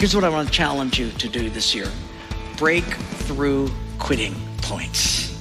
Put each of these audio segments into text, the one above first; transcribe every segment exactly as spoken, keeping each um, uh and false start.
Here's what I want to challenge you to do this year. Break through quitting points.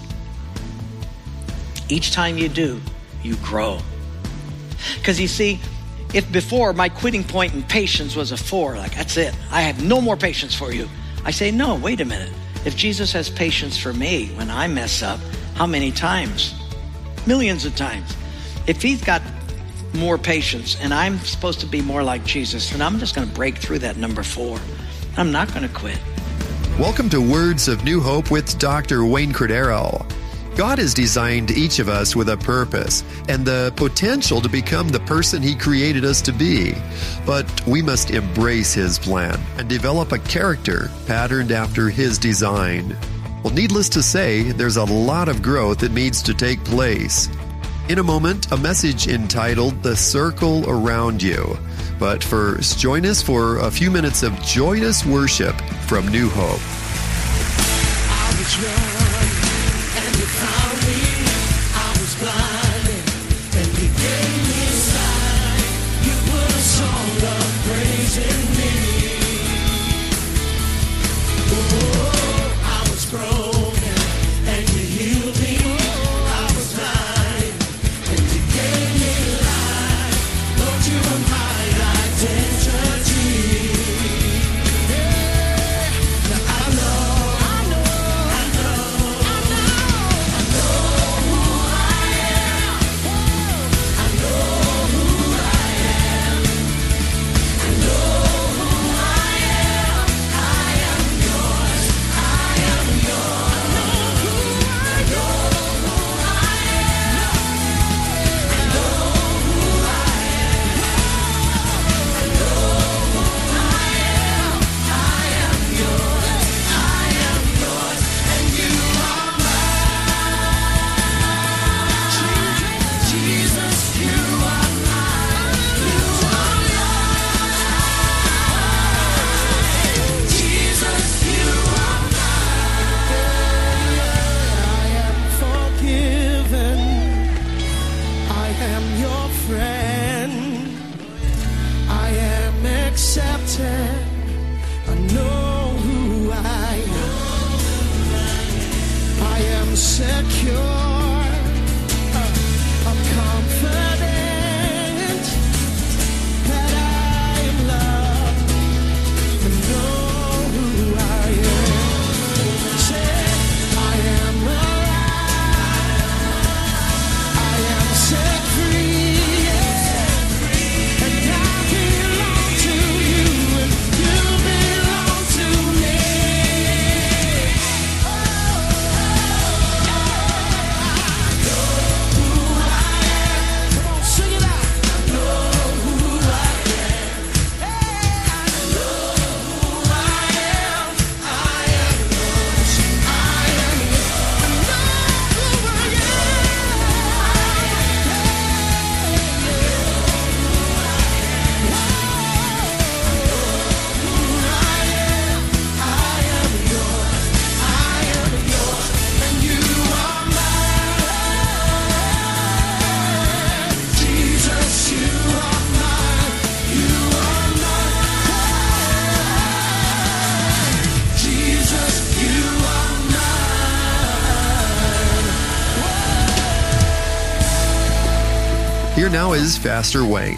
Each time you do, you grow. Because you see, if before my quitting point in patience was a four, like that's it, I have no more patience for you. I say, no, wait a minute. If Jesus has patience for me when I mess up, how many times? Millions of times. If he's got more patience and I'm supposed to be more like Jesus, then I'm just going to break through that number four. I'm not going to quit. Welcome to Words of New Hope with Doctor Wayne Cordeiro. God has designed each of us with a purpose and the potential to become the person He created us to be. But we must embrace His plan and develop a character patterned after His design. Well, needless to say, there's a lot of growth that needs to take place. In a moment, a message entitled The Circle Around You. But first, join us for a few minutes of joyous worship from New Hope. I was young. And you found me, I was blinded, and you gave me a sign. You put a song of praise in me. Oh, I was broken, and you healed me. I was blind, and you gave me life. Lord, you are my identity. Yeah. Now I know, I know, I know, I know. Here now is Pastor Wayne.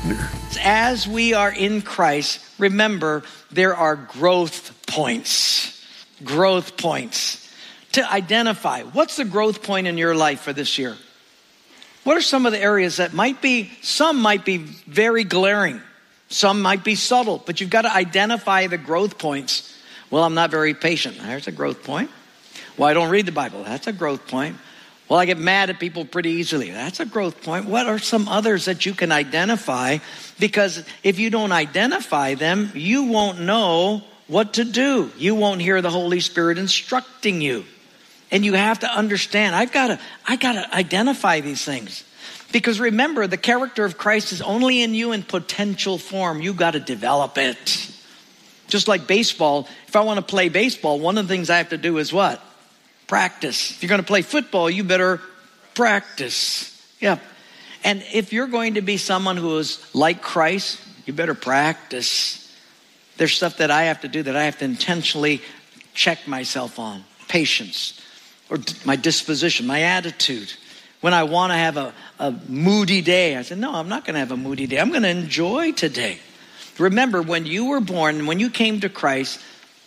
As we are in Christ, remember there are growth points. Growth points. To identify, what's the growth point in your life for this year? What are some of the areas that might be, some might be very glaring. Some might be subtle, but you've got to identify the growth points. Well, I'm not very patient. There's a growth point. Well, I don't read the Bible. That's a growth point. Well, I get mad at people pretty easily. That's a growth point. What are some others that you can identify? Because if you don't identify them, you won't know what to do. You won't hear the Holy Spirit instructing you. And you have to understand, I've got to, I got to identify these things. Because remember, the character of Christ is only in you in potential form. You got to develop it. Just like baseball, if I want to play baseball, one of the things I have to do is what? Practice. If you're going to play football, you better practice. Yeah. And if you're going to be someone who is like Christ, you better practice. There's stuff that I have to do that I have to intentionally check myself on. Patience, or my disposition, my attitude. When I want to have a, a moody day, I said, no, I'm not going to have a moody day. I'm going to enjoy today. Remember, when you were born, when you came to Christ,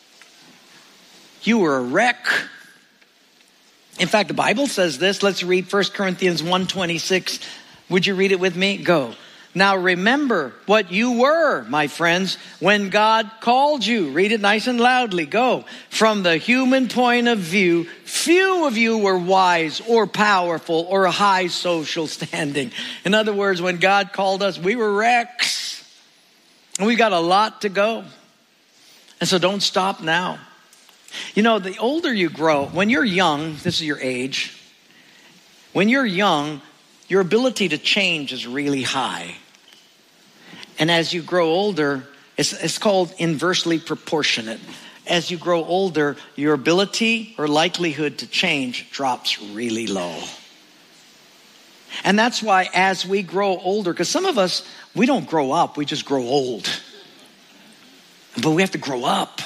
you were a wreck. In fact, the Bible says this. Let's read First Corinthians one twenty-six. Would you read it with me? Go. Now remember what you were, my friends, when God called you. Read it nice and loudly. Go. From the human point of view, few of you were wise or powerful or high social standing. In other words, when God called us, we were wrecks. And we got a lot to go. And so don't stop now. You know, the older you grow, when you're young, this is your age. When you're young, your ability to change is really high. And as you grow older, it's, it's called inversely proportionate. As you grow older, your ability or likelihood to change drops really low. And that's why as we grow older, because some of us, we don't grow up, we just grow old. But we have to grow up.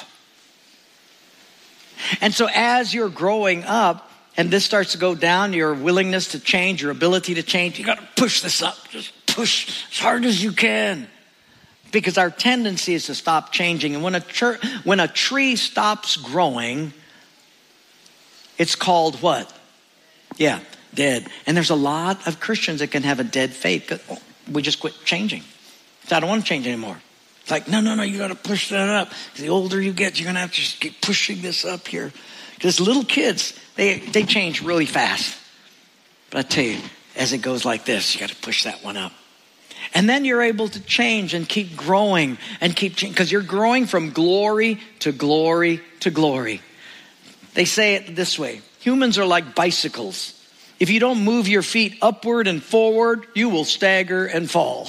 And so as you're growing up, and this starts to go down, your willingness to change, your ability to change, you got to push this up. Just push as hard as you can. Because our tendency is to stop changing. And when a, tr- when a tree stops growing, it's called what? Yeah, dead. And there's a lot of Christians that can have a dead faith. We just quit changing. So I don't want to change anymore. It's like, no, no, no, you got to push that up. The older you get, you're going to have to just keep pushing this up here. Because little kids, they, they change really fast. But I tell you, as it goes like this, you got to push that one up. And then you're able to change and keep growing and keep changing. Because you're growing from glory to glory to glory. They say it this way. Humans are like bicycles. If you don't move your feet upward and forward, you will stagger and fall.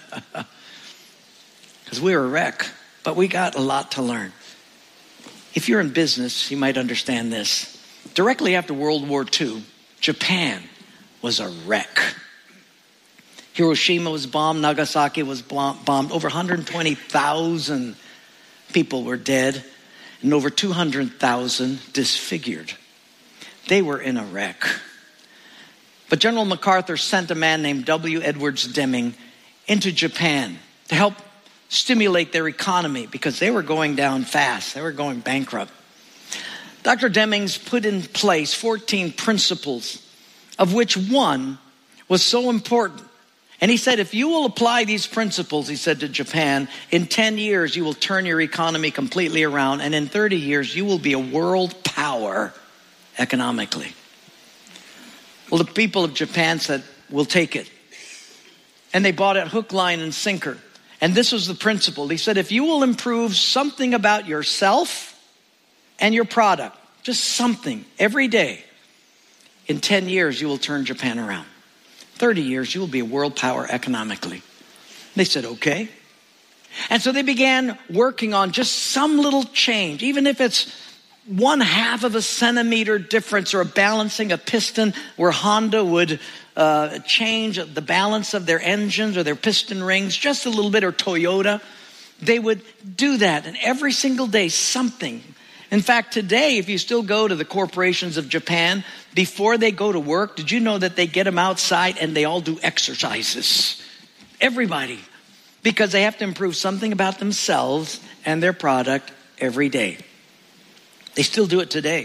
Because we're a wreck, but we got a lot to learn. If you're in business, you might understand this. Directly after World War Two, Japan was a wreck. Hiroshima was bombed, Nagasaki was bombed. Over one hundred twenty thousand people were dead, and over two hundred thousand disfigured. They were in a wreck. But General MacArthur sent a man named W. Edwards Deming into Japan to help stimulate their economy because they were going down fast. They were going bankrupt. Doctor Demings put in place fourteen principles, of which one was so important. And he said, if you will apply these principles, he said to Japan, in ten years, you will turn your economy completely around. And in thirty years, you will be a world power economically. Well, the people of Japan said, we'll take it. And they bought it hook, line, and sinker. And this was the principle. He said, if you will improve something about yourself and your product, just something every day, in ten years, you will turn Japan around. thirty years, you will be a world power economically. They said, okay. And so they began working on just some little change, even if it's one half of a centimeter difference or balancing a piston where Honda would uh, change the balance of their engines or their piston rings just a little bit, or Toyota. They would do that. And every single day, something. In fact, today, if you still go to the corporations of Japan, before they go to work, did you know that they get them outside and they all do exercises? Everybody. Because they have to improve something about themselves and their product every day. They still do it today.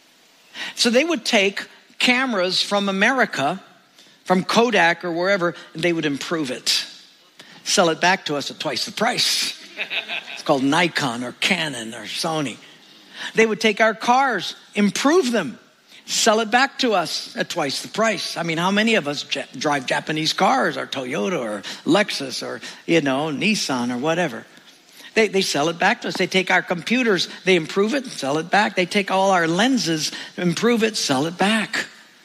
So they would take cameras from America, from Kodak or wherever, and they would improve it. Sell it back to us at twice the price. It's called Nikon or Canon or Sony. They would take our cars, improve them, sell it back to us at twice the price. I mean, how many of us j- drive Japanese cars, or Toyota or Lexus or, you know, Nissan or whatever? They, they sell it back to us. They take our computers, they improve it, sell it back. They take all our lenses, improve it, sell it back.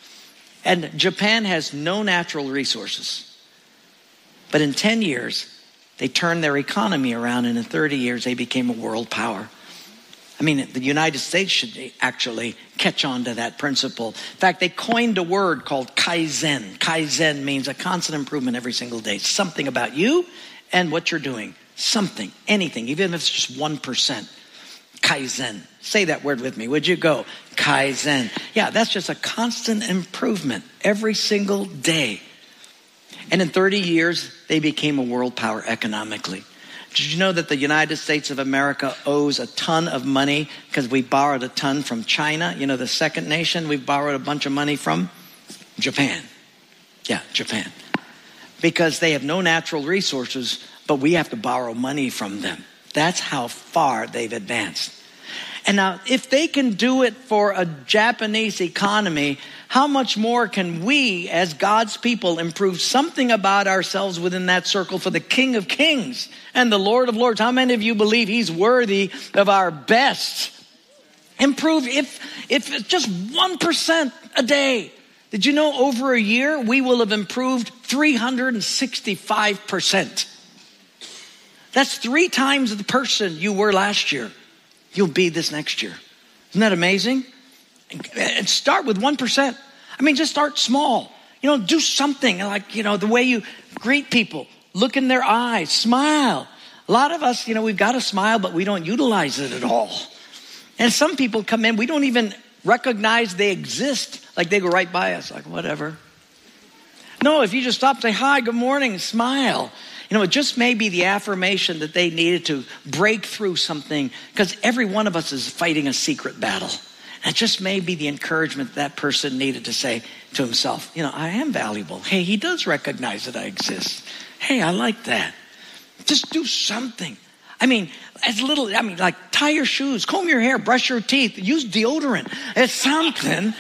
And Japan has no natural resources. But in ten years, they turned their economy around, and in thirty years, they became a world power. I mean, the United States should actually catch on to that principle. In fact, they coined a word called Kaizen. Kaizen means a constant improvement every single day. Something about you and what you're doing. Something, anything, even if it's just one percent. Kaizen. Say that word with me, would you? Go. Kaizen. Yeah, that's just a constant improvement every single day. And in thirty years, they became a world power economically. Did you know that the United States of America owes a ton of money because we borrowed a ton from China? You know, the second nation we borrowed a bunch of money from? Japan. Yeah, Japan. Because they have no natural resources, but we have to borrow money from them. That's how far they've advanced. And now, if they can do it for a Japanese economy, how much more can we, as God's people, improve something about ourselves within that circle for the King of Kings and the Lord of Lords? How many of you believe he's worthy of our best? Improve, if, if it's just one percent a day. Did you know over a year, we will have improved three hundred sixty-five percent. That's three times the person you were last year. You'll be this next year. Isn't that amazing? And start with one percent. I mean, just start small. You know, do something like, you know, the way you greet people. Look in their eyes. Smile. A lot of us, you know, we've got a smile, but we don't utilize it at all. And some people come in, we don't even recognize they exist. Like they go right by us, like whatever. No, if you just stop and say, hi, good morning, smile. You know, it just may be the affirmation that they needed to break through something, because every one of us is fighting a secret battle. And it just may be the encouragement that person needed to say to himself, you know, I am valuable. Hey, he does recognize that I exist. Hey, I like that. Just do something. I mean, as little, I mean, like tie your shoes, comb your hair, brush your teeth, use deodorant. It's something.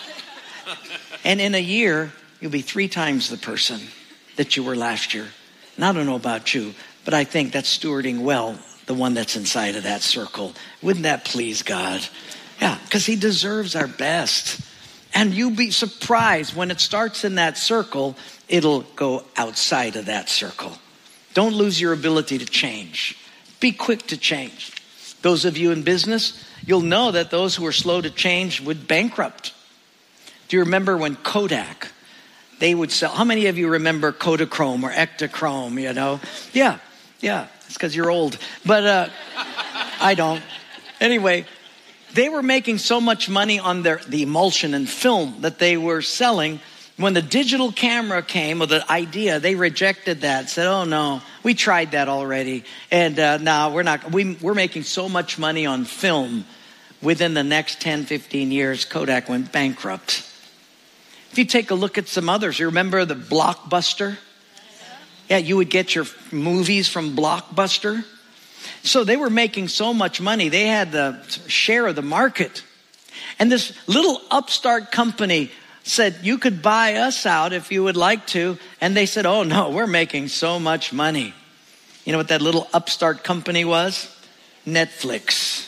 And in a year, you'll be three times the person that you were last year. And I don't know about you, but I think that's stewarding well the one that's inside of that circle. Wouldn't that please God? Yeah, because he deserves our best. And you'll be surprised when it starts in that circle, it'll go outside of that circle. Don't lose your ability to change. Be quick to change. Those of you in business, you'll know that those who are slow to change would bankrupt. Do you remember when Kodak, they would sell, how many of you remember Kodachrome or Ektachrome, you know? Yeah, yeah, it's because you're old. But uh, I don't. Anyway, they were making so much money on their the emulsion and film that they were selling. When the digital camera came, or the idea, they rejected that, said, oh no, we tried that already. And uh, no, we're not, we, we're making so much money on film. Within the next ten, fifteen years, Kodak went bankrupt. If you take a look at some others, you remember the Blockbuster? Yeah, you would get your movies from Blockbuster. So they were making so much money, they had the share of the market. And this little upstart company said, you could buy us out if you would like to. And they said, oh no, we're making so much money. You know what that little upstart company was? Netflix.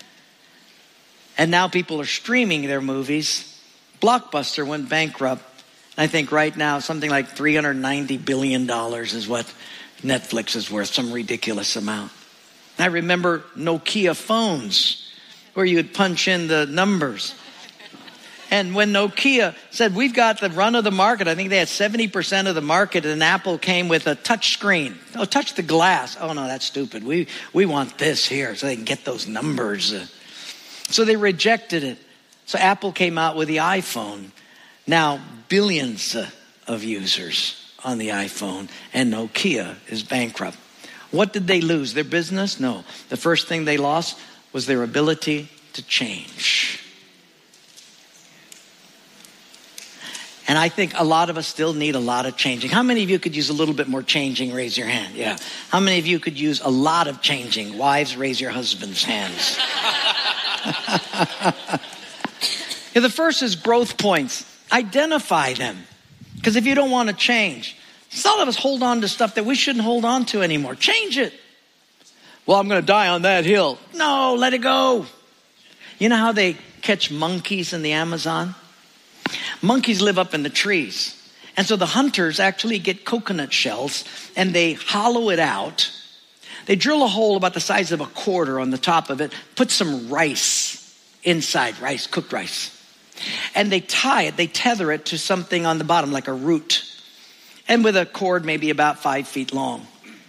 And now people are streaming their movies. Blockbuster went bankrupt. I think right now something like three hundred ninety billion dollars is what Netflix is worth, some ridiculous amount. I remember Nokia phones where you would punch in the numbers. And when Nokia said, we've got the run of the market, I think they had seventy percent of the market, and Apple came with a touch screen. Oh, touch the glass. Oh, no, that's stupid. We we want this here so they can get those numbers. So they rejected it. So Apple came out with the iPhone. Now, billions of users on the iPhone, and Nokia is bankrupt. What did they lose? Their business? No. The first thing they lost was their ability to change. And I think a lot of us still need a lot of changing. How many of you could use a little bit more changing? Raise your hand. Yeah. How many of you could use a lot of changing? Wives, raise your husband's hands. Yeah, the first is growth points. Identify them. Because if you don't want to change, some of us hold on to stuff that we shouldn't hold on to anymore. Change it. Well, I'm going to die on that hill. No, let it go. You know how they catch monkeys in the Amazon? Monkeys live up in the trees. And so the hunters actually get coconut shells and they hollow it out. They drill a hole about the size of a quarter on the top of it, put some rice inside, rice, cooked rice. And they tie it, they tether it to something on the bottom like a root. And with a cord maybe about five feet long.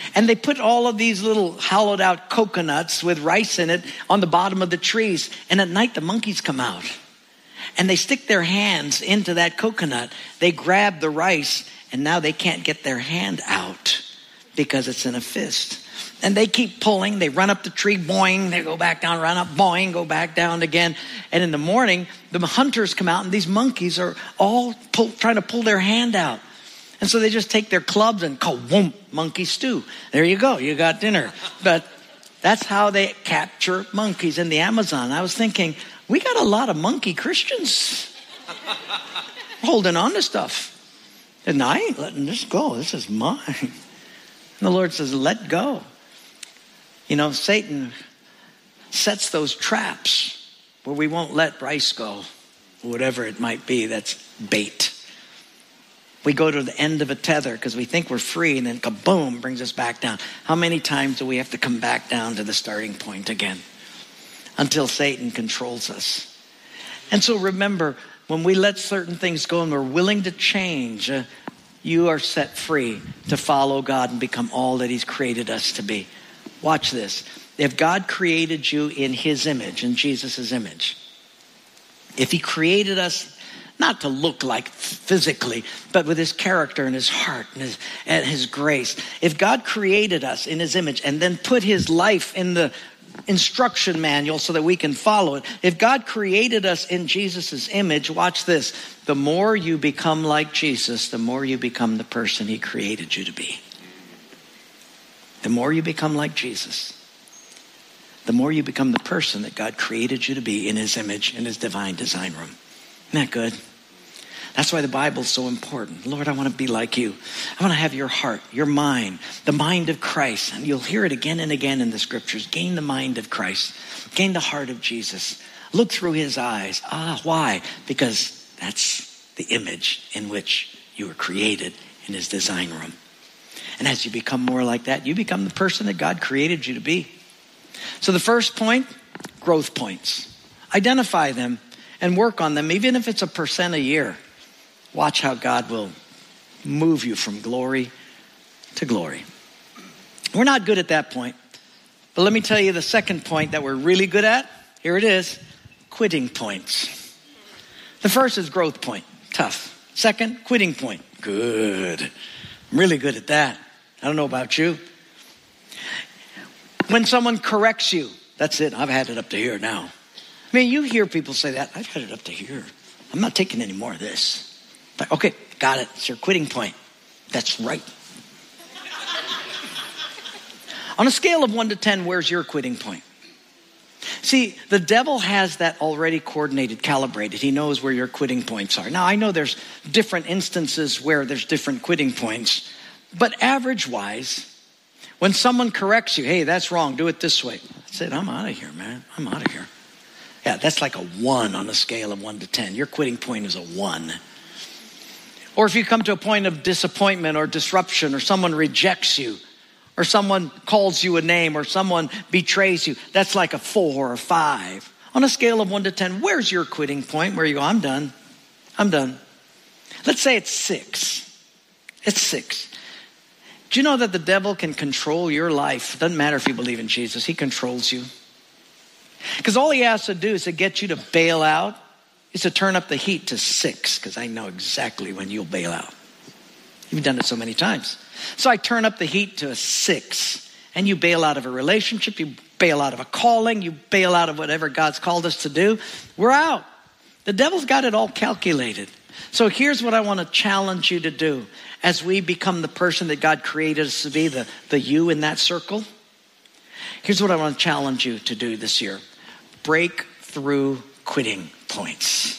And they put all of these little hollowed out coconuts with rice in it on the bottom of the trees. And at night, the monkeys come out. And they stick their hands into that coconut. They grab the rice, and now they can't get their hand out because it's in a fist. And they keep pulling. They run up the tree, boing. They go back down, run up, boing, go back down again. And in the morning, the hunters come out, and these monkeys are all pull, trying to pull their hand out. And so they just take their clubs and ka-whoom, monkey stew. There you go. You got dinner. But that's how they capture monkeys in the Amazon. I was thinking, we got a lot of monkey Christians holding on to stuff. And I ain't letting this go. This is mine. And the Lord says, let go. You know, Satan sets those traps where we won't let rice go, whatever it might be, that's bait. We go to the end of a tether because we think we're free, and then kaboom, brings us back down. How many times do we have to come back down to the starting point again until Satan controls us? And so remember, when we let certain things go and we're willing to change, uh, you are set free to follow God and become all that he's created us to be. Watch this. If God created you in his image, in Jesus' image, if he created us not to look like physically, but with his character and his heart and his, and his grace. If God created us in his image and then put his life in the instruction manual so that we can follow it. If God created us in Jesus' image, watch this. The more you become like Jesus, the more you become the person he created you to be. The more you become like Jesus, the more you become the person that God created you to be in his image, in his divine design room. Isn't that good? That's why the Bible's so important. Lord, I want to be like you. I want to have your heart, your mind, the mind of Christ. And you'll hear it again and again in the scriptures. Gain the mind of Christ. Gain the heart of Jesus. Look through his eyes. Ah, why? Because that's the image in which you were created in his design room. And as you become more like that, you become the person that God created you to be. So the first point, growth points. Identify them and work on them, even if it's a percent a year. Watch how God will move you from glory to glory. We're not good at that point. But let me tell you the second point that we're really good at. Here it is, quitting points. The first is growth point, tough. Second, quitting point, good. I'm really good at that. I don't know about you. When someone corrects you, that's it. I've had it up to here now. I mean, you hear people say that. I've had it up to here. I'm not taking any more of this. Like, okay, got it. It's your quitting point. That's right. On a scale of one to ten, where's your quitting point? See, the devil has that already coordinated, calibrated. He knows where your quitting points are. Now, I know there's different instances where there's different quitting points. But average-wise, when someone corrects you, hey, that's wrong, do it this way. That's it, I'm out of here, man. I'm out of here. Yeah, that's like a one on a scale of one to ten. Your quitting point is a one. Or if you come to a point of disappointment or disruption, or someone rejects you, or someone calls you a name, or someone betrays you, that's like a four or five. On a scale of one to ten, where's your quitting point where you go, I'm done. I'm done. Let's say it's six. It's six. Do you know that the devil can control your life? It doesn't matter if you believe in Jesus. He controls you. Because all he has to do is to get you to bail out, is to turn up the heat to six, because I know exactly when you'll bail out. You've done it so many times. So I turn up the heat to a six, and you bail out of a relationship, you bail out of a calling, you bail out of whatever God's called us to do. We're out. The devil's got it all calculated. So here's what I want to challenge you to do as we become the person that God created us to be, the, the you in that circle. Here's what I want to challenge you to do this year. Break through quitting points.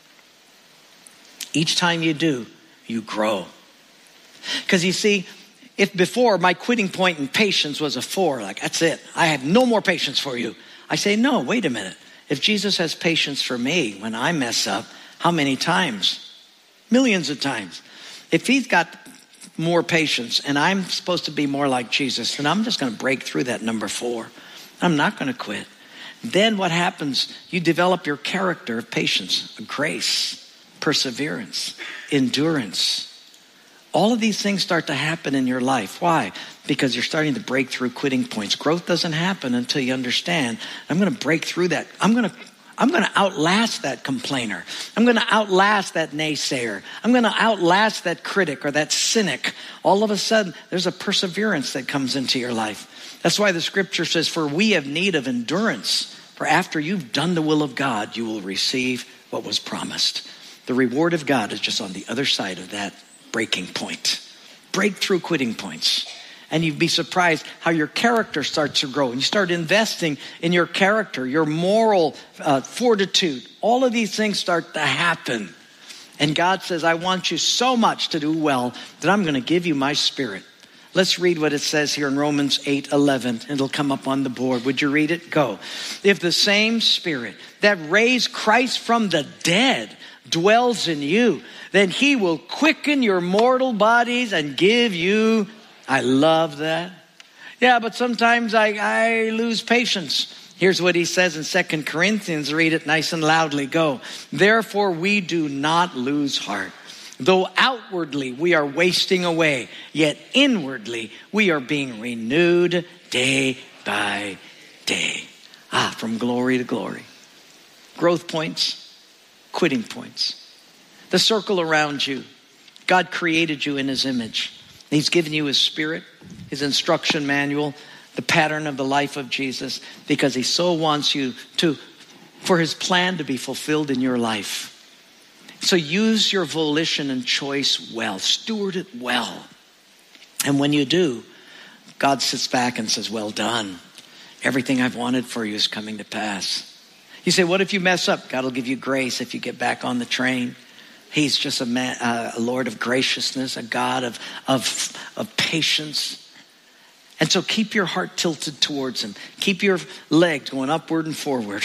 Each time you do, you grow. Because you see, if before my quitting point in patience was a four, like that's it, I have no more patience for you. I say, no, wait a minute. If Jesus has patience for me when I mess up, how many times? Millions of times. If he's got more patience and I'm supposed to be more like Jesus, then I'm just going to break through that number four. I'm not going to quit. Then what happens? You develop your character of patience, grace, perseverance, endurance. All of these things start to happen in your life. Why? Because you're starting to break through quitting points. Growth doesn't happen until you understand, I'm going to break through that. I'm going to I'm going to outlast that complainer. I'm going to outlast that naysayer. I'm going to outlast that critic or that cynic. All of a sudden, there's a perseverance that comes into your life. That's why the scripture says, for we have need of endurance. For after you've done the will of God, you will receive what was promised. The reward of God is just on the other side of that breaking point. Breakthrough quitting points. And you'd be surprised how your character starts to grow. And you start investing in your character, your moral uh, fortitude. All of these things start to happen. And God says, I want you so much to do well that I'm going to give you my spirit. Let's read what it says here in Romans eight eleven. It'll come up on the board. Would you read it? Go. If the same spirit that raised Christ from the dead dwells in you, then he will quicken your mortal bodies and give you. I love that. Yeah, but sometimes I, I lose patience. Here's what he says in Second Corinthians. Read it nice and loudly. Go. Therefore we do not lose heart. Though outwardly we are wasting away, yet inwardly we are being renewed day by day. Ah, from glory to glory. Growth points, quitting points. The circle around you. God created you in his image. He's given you his spirit, his instruction manual, the pattern of the life of Jesus, because he so wants you to, for his plan to be fulfilled in your life. So use your volition and choice well. Steward it well. And when you do, God sits back and says, well done. Everything I've wanted for you is coming to pass. You say, what if you mess up? God will give you grace if you get back on the train. He's just a, man, uh, a Lord of graciousness, a God of, of, of patience. And so keep your heart tilted towards him. Keep your legs going upward and forward.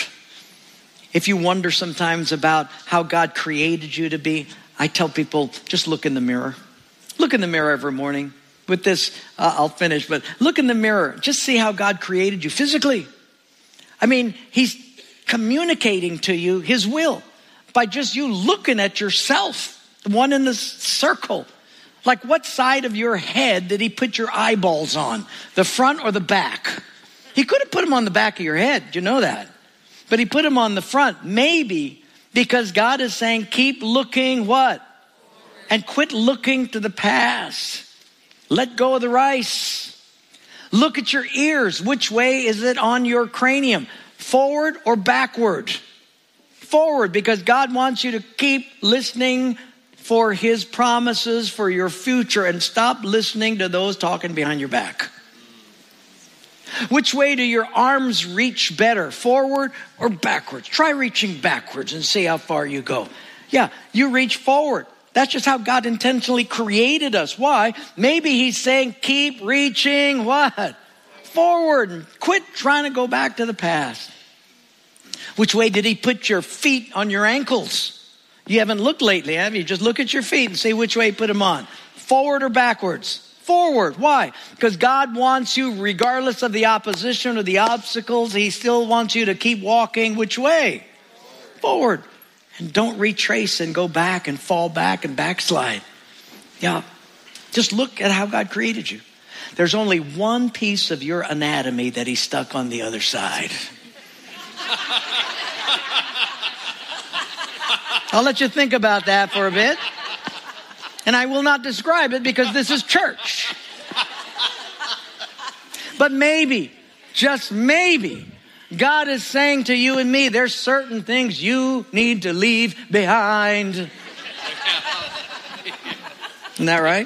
If you wonder sometimes about how God created you to be, I tell people, just look in the mirror. Look in the mirror every morning. With this, uh, I'll finish, but look in the mirror. Just see how God created you physically. I mean, he's communicating to you his will by just you looking at yourself, the one in the circle. Like, what side of your head did he put your eyeballs on? The front or the back? He could have put them on the back of your head. You know that. But he put them on the front. Maybe because God is saying, keep looking what? And quit looking to the past. Let go of the rice. Look at your ears. Which way is it on your cranium? Forward or backward? Forward, because God wants you to keep listening for his promises for your future and stop listening to those talking behind your back. Which way do your arms reach better, forward or backwards? Try reaching backwards and see how far you go. Yeah, you reach forward. That's just how God intentionally created us. Why? Maybe he's saying, keep reaching what? Forward, and quit trying to go back to the past. Which way did he put your feet on your ankles? You haven't looked lately, have you? Just look at your feet and see which way he put them on. Forward or backwards? Forward. Why? Because God wants you, regardless of the opposition or the obstacles, he still wants you to keep walking which way? Forward. And don't retrace and go back and fall back and backslide. Yeah. Just look at how God created you. There's only one piece of your anatomy that he stuck on the other side. I'll let you think about that for a bit. And I will not describe it because this is church. But maybe, just maybe, God is saying to you and me, there's certain things you need to leave behind. Isn't that right?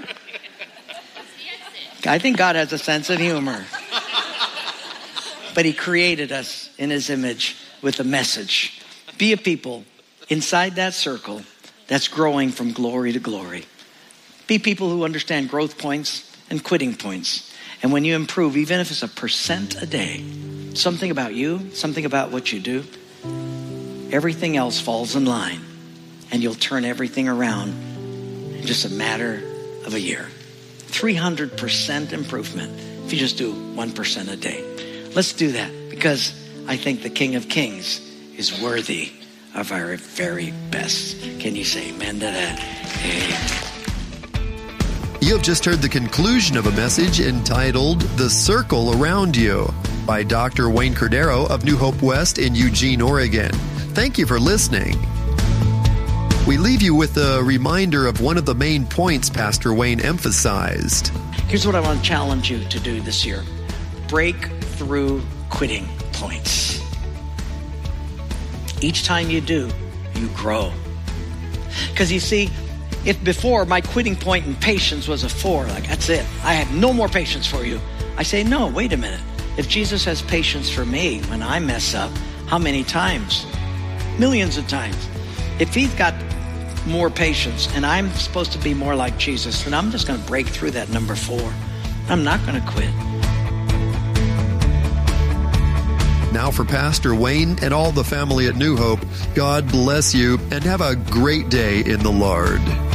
I think God has a sense of humor. But he created us in his image with a message. Be a people inside that circle that's growing from glory to glory. Be people who understand growth points and quitting points. And when you improve, even if it's a percent a day, something about you, something about what you do, everything else falls in line. And you'll turn everything around in just a matter of a year. three hundred percent improvement if you just do one percent a day. Let's do that because I think the King of Kings is worthy of our very best. Can you say amen to that? Amen. You have just heard the conclusion of a message entitled The Circle Around You by Doctor Wayne Cordeiro of New Hope West in Eugene, Oregon. Thank you for listening. We leave you with a reminder of one of the main points Pastor Wayne emphasized. Here's what I want to challenge you to do this year. Break through quitting points. Each time you do, you grow. Because you see, if before my quitting point in patience was a four, like that's it, I have no more patience for you. I say, no, wait a minute. If Jesus has patience for me when I mess up, how many times? Millions of times. If he's got more patience and I'm supposed to be more like Jesus, then I'm just going to break through that number four. I'm not going to quit. Now for Pastor Wayne and all the family at New Hope, God bless you and have a great day in the Lord.